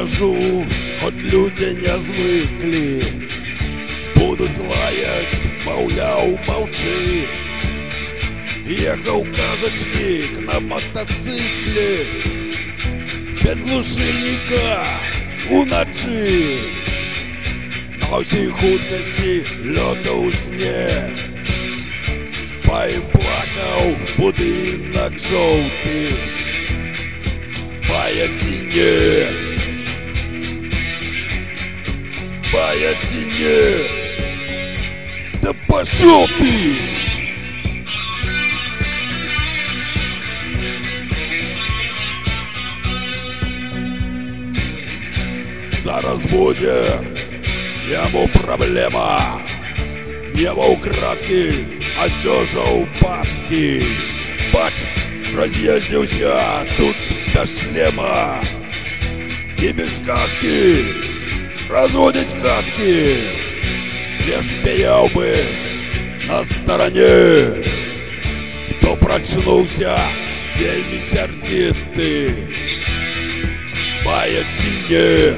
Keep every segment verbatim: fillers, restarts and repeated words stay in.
скажу, от люди не звикли. Будуть лаять, мовляв, молчи. Ехал казачник на мотоцикле, без глушильника уночі. На всій хуткості льота у сне. По їм плакав будинок жовтий. Поедине, поедине, да пошел ты! Зараз буде йому проблема. Небо украдки, одежа у паски. Бач, разъездился тут до шлема. И без каски разводить каски. Лишь стоял бы на стороне, кто прочнулся вельми сердитый. Поедине,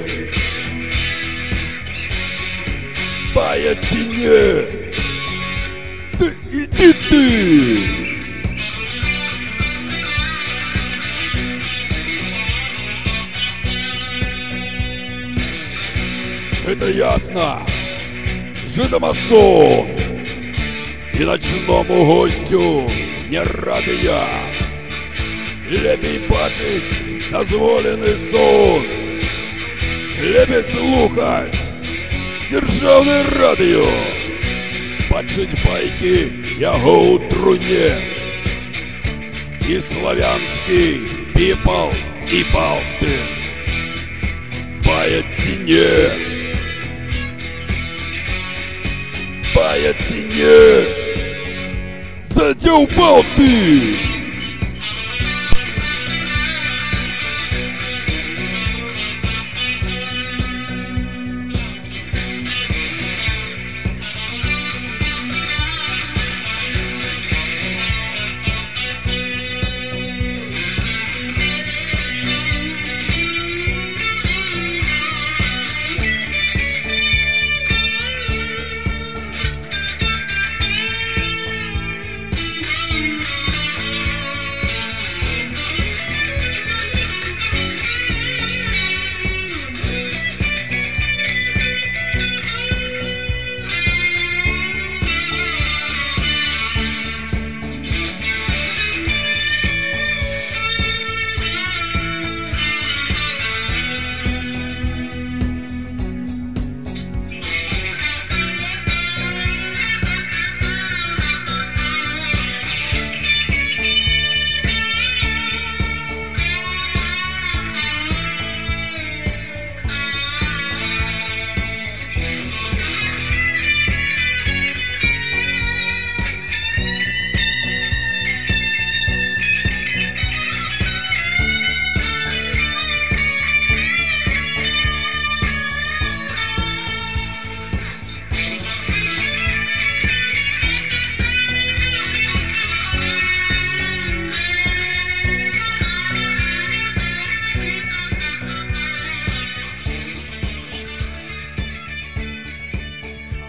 поедине, ты иди ты. Это ясно, жидомасон, и ночному гостю не рады я. Лепей бачить дозволений сон, лепей слухать державне радіо, бачить байки яго у труне, і славянський піпал і балти. Поедине, поедине, задёлбал ты!